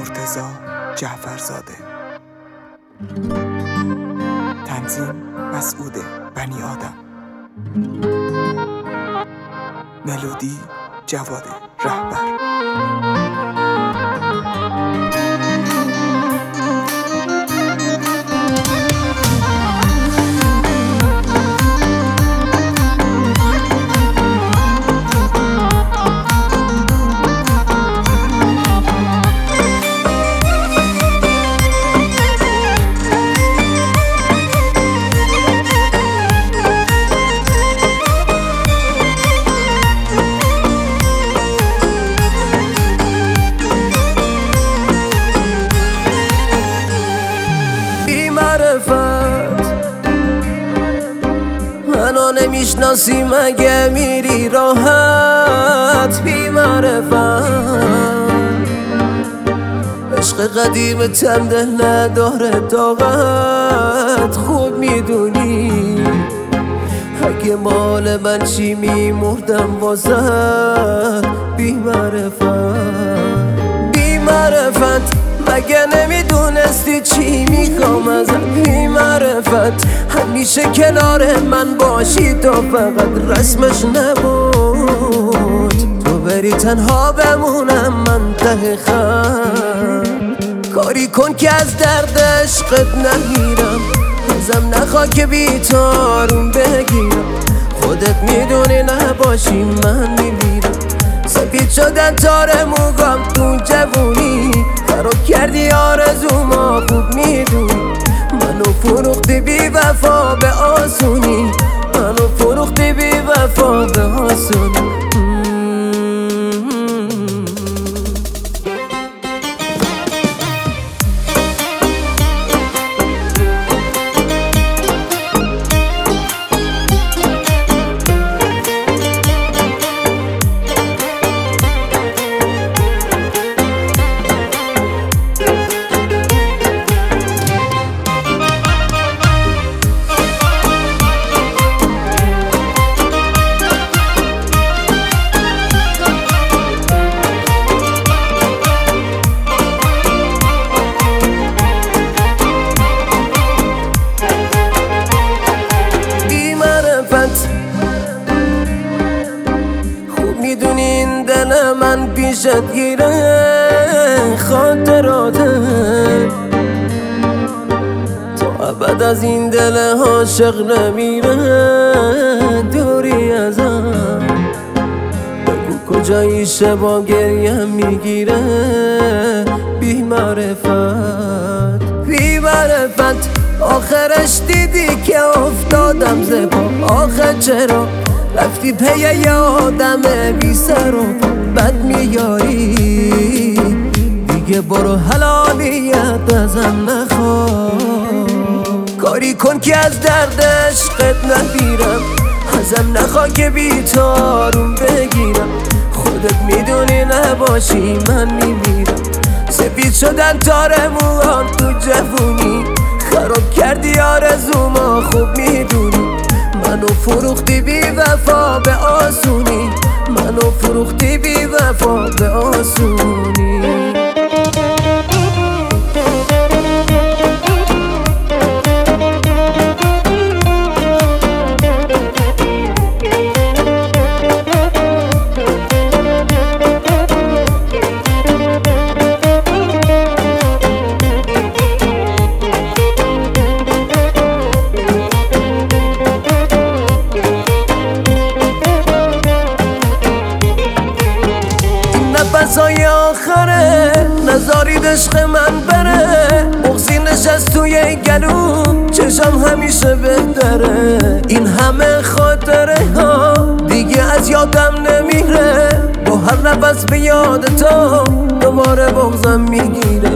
مرتضی جعفرزاده. تنظیم مسعود بنی آدم. ملودی جواد رهبر. منو نمیشناسی مگه میری راحت بی معرفت. عشق قدیم تم دل نداره طاقت، خوب میدونی اگه مال من چی میمردم واسه بی معرفت. بی معرفت مگه نمیدونستی چی میخوام ازت بی معرفت. همیشه کنار من باشی تو فقط رسمش نبود، تو بری تنها بمونم من ته خط. کاری کن که از درد عشقت نمیرم، ازم نخوا که بی تو آروم بگیرم. خودت میدونی نباشی من میمیرم. سفید شدن تار موگام تو جوونی، خراب کردی آرزوما خوب میدونی. منو فروختی بی وفا به آسونی، منو فروختی بی وفا به آسونی. خوب میدونی این دل من پیشت گیره خاطراته، تا ابد از این دل عاشق نمیره دوری ازم. بگو کجایی شبا گریم میگیره بی معرفت. بی معرفت آخرش دیدی که افتادم زبا. آخر چرا رفتی پی یه آدم بی سر و بد میاری؟ دیگه برو حلالیت ازم نخوا. کاری کن که از درد عشقت نمیرم، ازم نخوا که بی تو آروم بگیرم. خودت میدونی نباشی من میمیرم. سفید شدن تار موهام تو جوونی، خراب کردی آرزوما خوب میدونی. منو فروختی بی وفا به آسونی، منو فروختی بی وفا به آسونی. نفسای آخره نزارید عشق من بره. مغزی نشست توی گلوم، چشم همیشه بهتره. این همه خاطره ها دیگه از یادم نمیره. با هر نفس به یاد تو دوباره بغزم میگیره.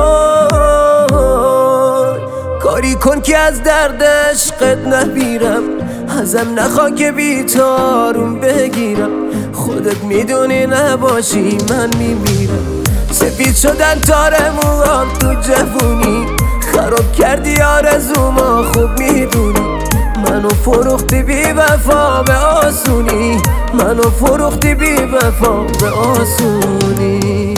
کاری کن که از درد عشقت نمیرم، ازم نخوا که بی تو آروم بگیرم. خودت میدونی نباشی من میمیرم. سفید شدن تار موهام تو جوونی، خراب کردی آرزوما خوب میدونی. منو فروختی بی وفا به آسونی، منو فروختی بی وفا به آسونی.